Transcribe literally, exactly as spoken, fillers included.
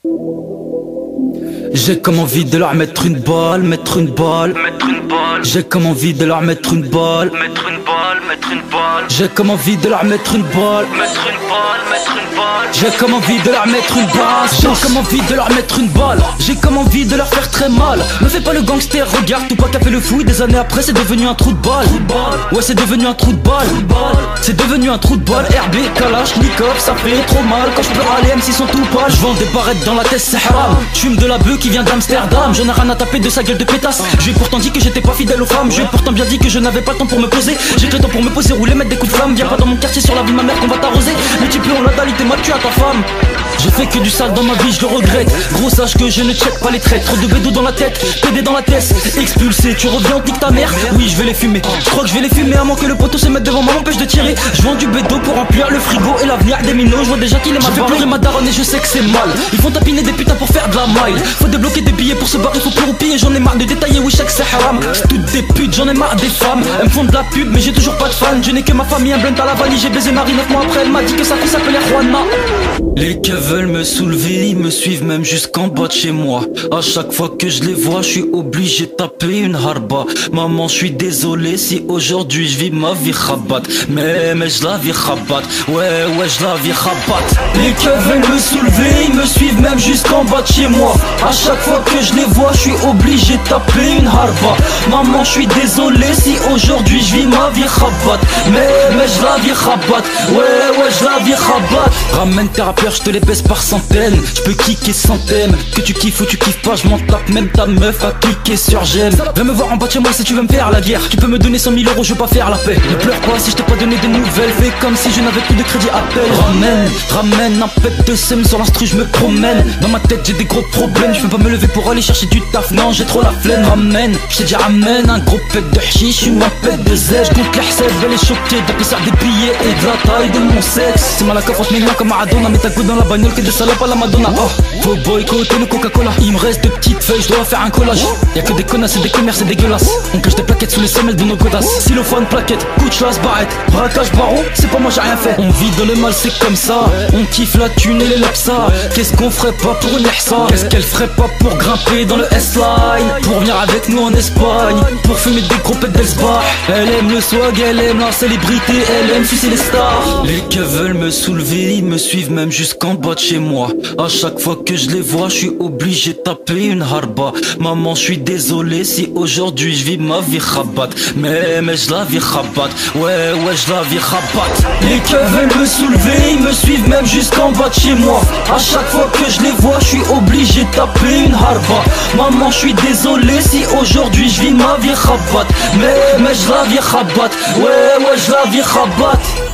J'ai comme envie de leur mettre une balle, mettre une balle, mettre une balle. J'ai comme envie de leur mettre une balle, mettre une balle, mettre une balle. J'ai comme envie de leur mettre une balle, mettre une balle, mettre une balle. J'ai comme envie de leur mettre une balle, j'ai comme envie de leur mettre une balle. J'ai comme envie de leur faire très mal. Ne fais pas le gangster, regarde tout pas qu'a fait le fou. Des années après c'est devenu un trou de balle. Ouais c'est devenu un trou de balle. C'est devenu un trou de balle. R B, Kalash, Nikov, ça fait trop mal. Quand je peux râler, M C sont tout pâles. Je vends des barrettes dans la tête, c'est haram. J'fume de la bœuf qui vient d'Amsterdam. J'en ai rien à taper de sa gueule de pétasse. Je lui ai pourtant dit que j'étais pas fidèle aux femmes. Je lui ai pourtant bien dit que je n'avais pas le temps pour me poser. J'ai que le temps pour me poser, rouler, mettre des coups de flamme. Viens pas dans mon quartier sur la vie de ma mère qu'on va t'arroser. Multiplié on l'a dalle, t'es mal, tu as ta femme. J'ai fait que du sale dans ma vie, je le regrette. Gros sache que je ne check pas les traites. Trop de bédos dans la tête, P D dans la tête. Expulsé, tu reviens, on pique ta mère. Oui je vais les fumer, je crois que je vais les fumer. À moins que le poteau se mette devant moi m'empêche de tirer. Je vends du bédo pour remplir le frigo et l'avenir des minots. Je vois déjà qu'il est ma fait pleurer ma daronne et je sais que c'est mal. Ils font tapiner des putains pour faire de la maille. Faut débloquer des billets pour se barrer, faut plus roupiller. J'en ai marre de détailler, oui chaque c'est haram. C'est toutes des putes, j'en ai marre des femmes. Elles me font de la pub mais j'ai toujours pas de fan. Je n'ai que ma famille, un blunt à la valise. J'ai baisé Marie neuf mois après, elle m'a dit que sa fille s'appelait Juana. Les keufs veulent me soulever, ils me suivent même jusqu'en bas de chez moi. À chaque fois que je les vois, je suis obligé de taper une harba. Maman, je suis désolé si aujourd'hui je vis ma vie khabat. Mais, mais je la vis khabat, ouais, ouais, je la vis khabat. Les keufs veulent me soulever, ils me suivent même jusqu'en bas de chez moi. À chaque fois que je les vois, je suis obligé de taper une harba. Maman, je suis désolé si aujourd'hui je vis ma vie khabat. Mais, mais je la vis khabat, ouais, ouais, je la vis khabat. Ramène tes rappeurs, je te les baisse par centaines. Je peux kicker sans thème. Que tu kiffes ou tu kiffes pas, je m'en tape. Même ta meuf a cliqué sur j'aime. Viens me voir en bas de chez moi si tu veux me faire la guerre. Tu peux me donner cent mille euros, je veux pas faire la paix. Ne pleure pas si je t'ai pas donné des nouvelles. Fais comme si je n'avais plus de crédit appel. Ramène, ramène un pet de sème sur l'instru, je me promène. Dans ma tête j'ai des gros problèmes. Je peux pas me lever pour aller chercher du taf. Non j'ai trop la flemme. Ramène, je t'ai dit ramène un gros pet de chiche, une pet de zèche. Compte les recettes, elle est choquée d'épaisseur des billets et de la taille de mon sexe. C'est mal à coffre entre mes mains comme Maradona. Mets ta goutte dans la bagnole que de salope à la Madonna. Oh, faut boycotter le Coca-Cola. Il me reste de petites feuilles, je dois faire un collage. Y'a que des connasses et des commerces, c'est dégueulasse. On cache des plaquettes sous les semelles de nos godasses. Xylophone, plaquette, coup de chasse, barrette, braquage, baron, c'est pas moi j'ai rien fait. On vit dans le mal, c'est comme ça. On kiffe la thune et les lapsas. Qu'est-ce qu'on ferait pas pour une ihsa? Qu'est-ce qu'elle ferait pas pour grimper dans le S-Line? Pour venir avec nous en Espagne, pour fumer des gros pets d'Elsbar. Elle aime le swag, elle aime la célébrité, elle aime sucer les stars. Les keufs veulent me soulever, ils me suivent même jusqu'en bas de chez moi. À chaque fois que je les vois, je suis obligé de taper une harba. Maman, je suis désolé si aujourd'hui je vis ma vie khabat. Mais, mais je la vis khabat, ouais, ouais, je la vis khabat. Les keufs veulent me soulever, ils me suivent même jusqu'en bas de chez moi. À chaque fois que je les vois, je suis obligé de taper une harba. Maman, je suis désolé si aujourd'hui je vis ma vie khabat. Mais, mais je la vis khabat, ouais, ouais, je la vis khabat.